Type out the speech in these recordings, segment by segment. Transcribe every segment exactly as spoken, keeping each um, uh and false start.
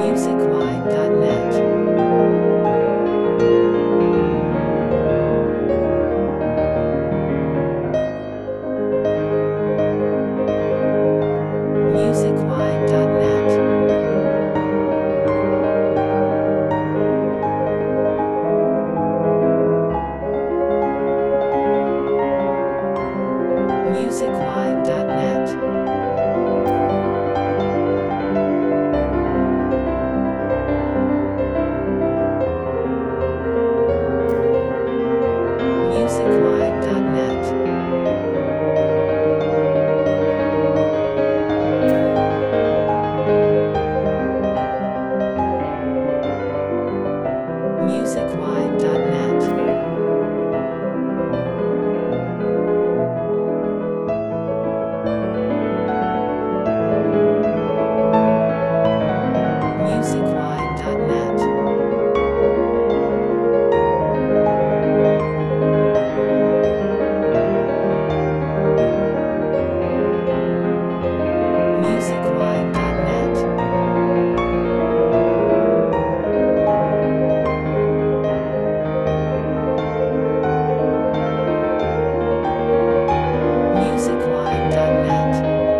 musicwide dot net. musicwide dot net. musicwide dot net. musicwide dot net. musicwide dot net. musicwide dot net. musicwide dot net. musicwide dot net.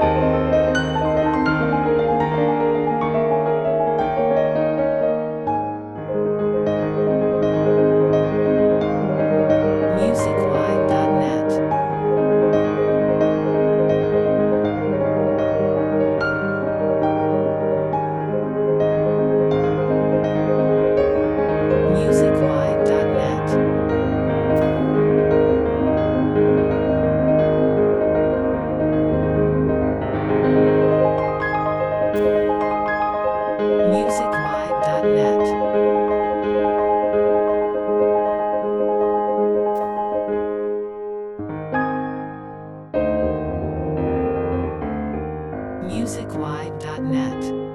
musicwide dot net. musicwide dot net. musicwide dot net. musicwide dot net.